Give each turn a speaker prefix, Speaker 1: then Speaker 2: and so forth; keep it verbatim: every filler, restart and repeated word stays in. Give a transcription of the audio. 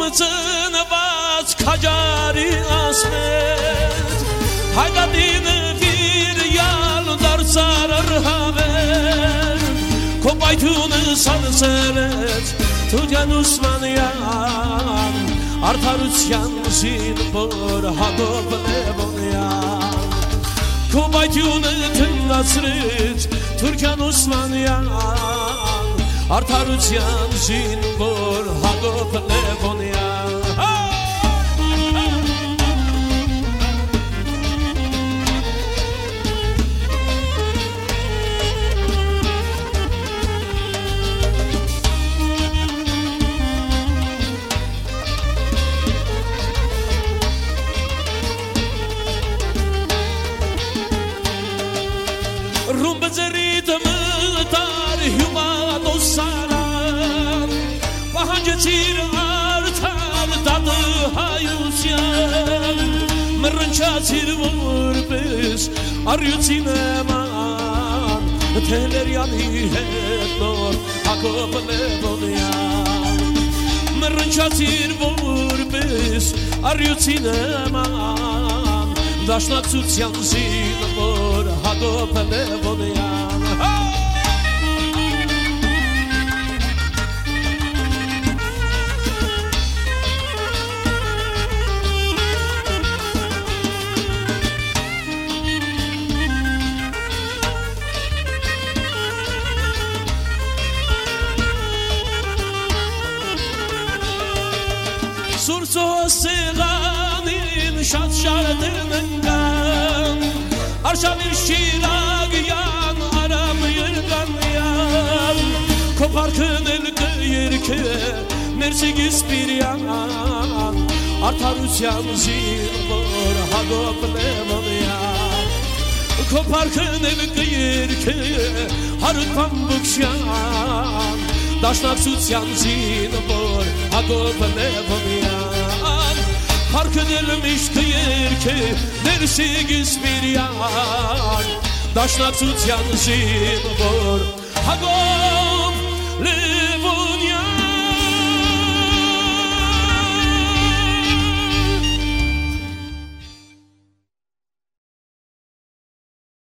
Speaker 1: ծնված քաջարի ասմետ հայգատինը վիրյալ դարձար ռհավեր քո պայթյունը սանսերեց Թուդյան Ուսմանյան արդարության զինվոր Հակոբ Լևոնյան քո պայթյունը թնացրեց Թուրքյան Ուսմանյան արդարության զինվոր Հակոբ Լևոնյան Ռումբը ձերիտ մտար հյումանոսարան Պահանջեցիր արդար դատը հայության Մռնչացիր որպես առյուծի նման Թելերյանի հետ նոր Հակոբ Լևոնյան Մռնչացիր որպես առյուծի նման Դաշնակցության զինվոր Հակոբ Լևոնյան Սուրսո սեղանին շատ շարդն ընկան Արշավիր շիրագյան արամ երգանյան Քո պարքն էլ կերքը ներսիգիս պիրյան Արդարության զինվոր Հակոբ Լևոնյան Քո պարքն էլ կերքը հարուտ պամբուքշյան Դաշնակցության զինվոր Հակոբ Լևոնյան Պարքն էլ միշտ կերքը ներսիգիս պիրյան Դաշնակցության զինվոր Հակոբ